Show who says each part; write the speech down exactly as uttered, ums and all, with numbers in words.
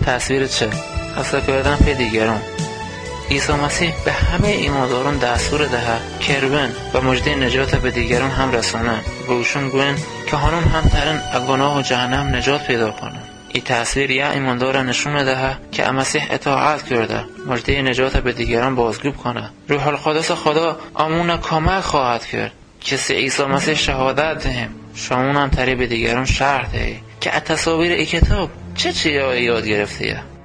Speaker 1: تصویر چه؟ خسته کردن پی دیگران. عیسی مسیح به همه ایمانداران دستور دهه کربن و مژده نجات به دیگران هم رسانه. به اوشون گوین که هنون هم ترین اگناه و جهنم نجات پیدا کنن. این تصویر یا ایماندار نشون دهه که مسیح اطاعت کرده، مژده نجات به دیگران بازگو کنه. روح القدس خدا آمون کمک خواهد کرد که سه عیسی مسیح شهادت دهیم، شامون هم تری به دیگران شرح دهی که از تصاویر ای کتاب چه چیزایی یاد گرفتیه.